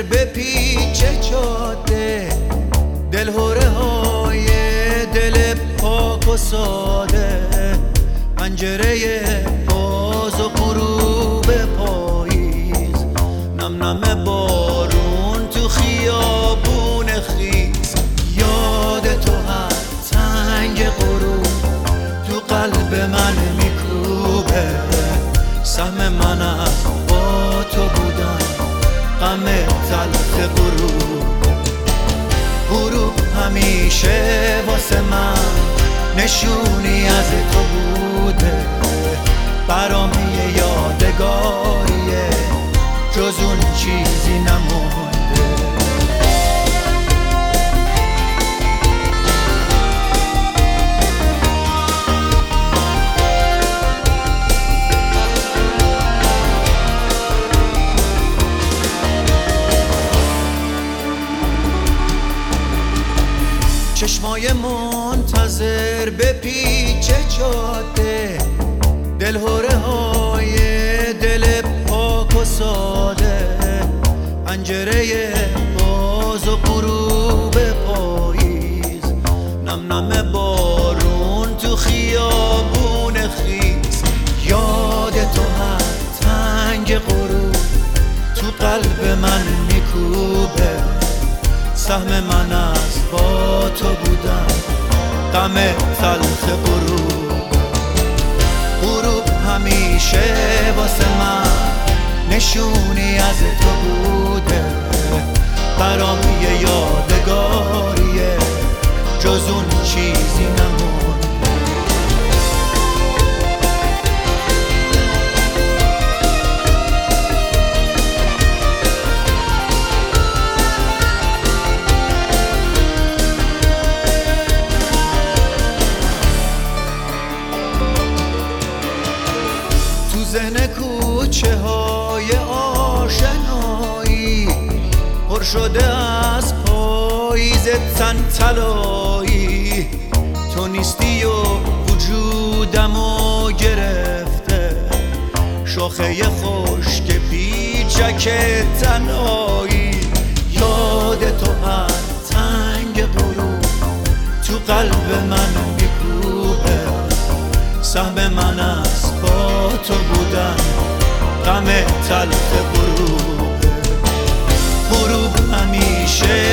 بپیچه جاده، دلهوره های دل پاک و ساده، پنجره باز و غروب پاییز، نم نم بارون تو خیابون خیز. یاد تو هر تنگ غروب تو قلب من میکوبه، سهم من از با تو بودن غم تلخ غروب همیشه واسه من نشونی از تو بوده، برام یه یادگاریه جز اون چیزی نمونده. چشمای منتظر بپیچه جاده، دلهوره های دل پاک و ساده، پنجره باز و غروب پاییز، نم نم بارون تو خیابون خیز. یاد تو هر تنگ غروب تو قلب من میکوبه، سهم من از با تو بودن غم تلخ غروب همیشه واسه من نشونی از تو بوده، برام یه یادگاریه جز اون چیزی نمونده. ذهن کوچه های آشنایی پر شده از پاییز تن طلایی، تو نیستی و وجودمو گرفته، شاخه خشک پیچک تنهایی. یاد تو هر تنگ غروب تو قلب من میکوبه، سهم من از با تو بودن غم تلخ غروب همیشه